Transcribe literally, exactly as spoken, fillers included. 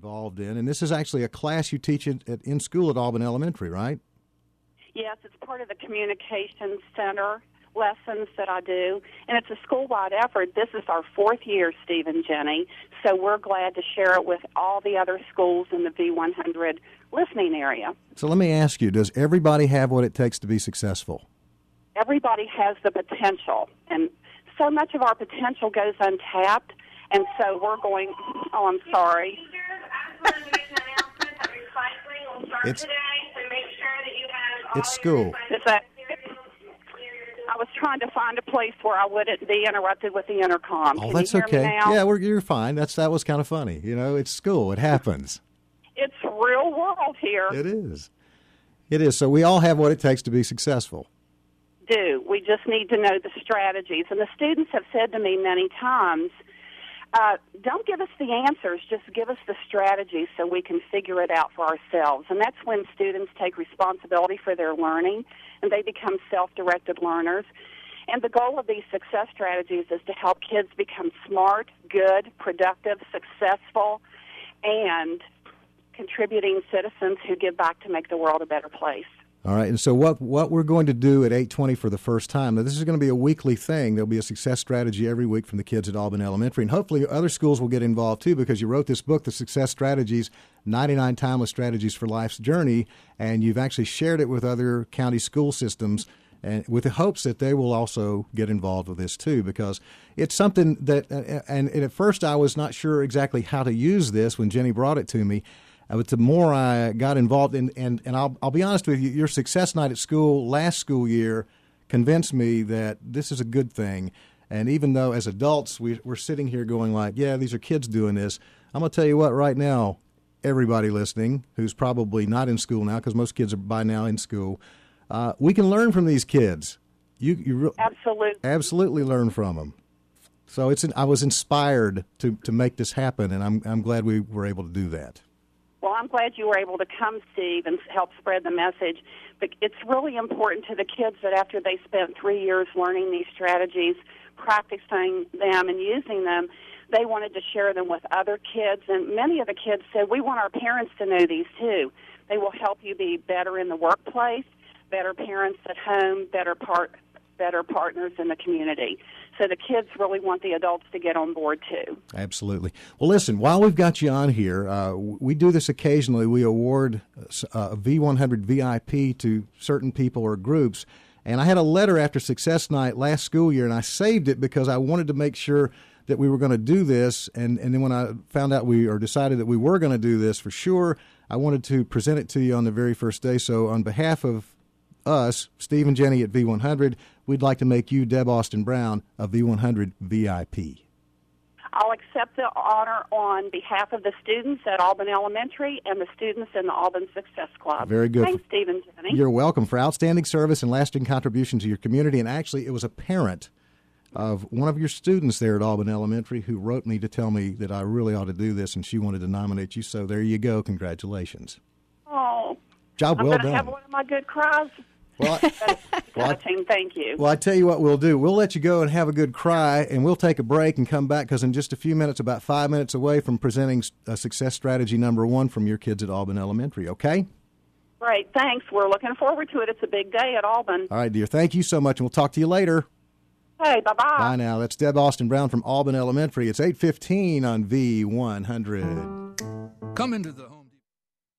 involved in. And this is actually a class you teach at, at, in school at Albin Elementary, right? Yes, it's part of the Communications Center lessons that I do, and it's a school-wide effort. This is our fourth year, Steve and Jenny, so we're glad to share it with all the other schools in the V one hundred listening area. So let me ask you, does everybody have what it takes to be successful? Everybody has the potential, and so much of our potential goes untapped, and so we're going, oh, I'm sorry. It's, it's school. Is that, I was trying to find a place where I wouldn't be interrupted with the intercom. Oh, Can that's you hear okay. me now? Yeah, we're, you're fine. That's That was kind of funny. You know, it's school. It happens. It's real world here. It is. It is. So we all have what it takes to be successful. Do. We just need to know the strategies. And the students have said to me many times, uh, don't give us the answers, just give us the strategies so we can figure it out for ourselves. And that's when students take responsibility for their learning and they become self-directed learners. And the goal of these success strategies is to help kids become smart, good, productive, successful, and contributing citizens who give back to make the world a better place. All right, and so what what we're going to do at eight twenty for the first time, now this is going to be a weekly thing. There'll be a success strategy every week from the kids at Albin Elementary, and hopefully other schools will get involved too, because you wrote this book, The Success Strategies, ninety-nine Timeless Strategies for Life's Journey, and you've actually shared it with other county school systems, and with the hopes that they will also get involved with this too, because it's something that, and, and at first I was not sure exactly how to use this when Jenny brought it to me. But the more I got involved, in, and, and I'll, I'll be honest with you, your success night at school last school year convinced me that this is a good thing. And even though as adults we, we're sitting here going like, yeah, these are kids doing this, I'm going to tell you what, right now, everybody listening who's probably not in school now, because most kids are by now in school, uh, we can learn from these kids. You, you re- absolutely, absolutely learn from them. So it's an, I was inspired to, to make this happen, and I'm I'm glad we were able to do that. Well, I'm glad you were able to come, Steve, and help spread the message. But it's really important to the kids that after they spent three years learning these strategies, practicing them and using them, they wanted to share them with other kids. And many of the kids said, we want our parents to know these too. They will help you be better in the workplace, better parents at home, better part, better partners in the community. So the kids really want the adults to get on board, too. Absolutely. Well, listen, while we've got you on here, uh, we do this occasionally. We award uh, a V one hundred V I P to certain people or groups. And I had a letter after Success Night last school year, and I saved it because I wanted to make sure that we were going to do this. And, and then when I found out we or decided that we were going to do this for sure, I wanted to present it to you on the very first day. So on behalf of us, Steve and Jenny at V one hundred, we'd like to make you, Deb Austin Brown, a V one hundred V I P. I'll accept the honor on behalf of the students at Albin Elementary and the students in the Albin Success Club. Very good. Thanks, Steve and Jenny. You're welcome for outstanding service and lasting contribution to your community. And actually, it was a parent of one of your students there at Albin Elementary who wrote me to tell me that I really ought to do this, and she wanted to nominate you. So there you go. Congratulations. Oh. Job I'm well gonna done. have one of my good cries. Well, I, well, I, thank you. Well, I tell you what we'll do. We'll let you go and have a good cry, and we'll take a break and come back, because in just a few minutes, about five minutes away from presenting a success strategy number one from your kids at Albin Elementary, okay? Great, thanks. We're looking forward to it. It's a big day at Albin. All right, dear. Thank you so much, and we'll talk to you later. Hey, bye-bye. Bye now. That's Deb Austin Brown from Albin Elementary. It's eight fifteen on V one hundred. Come into the home.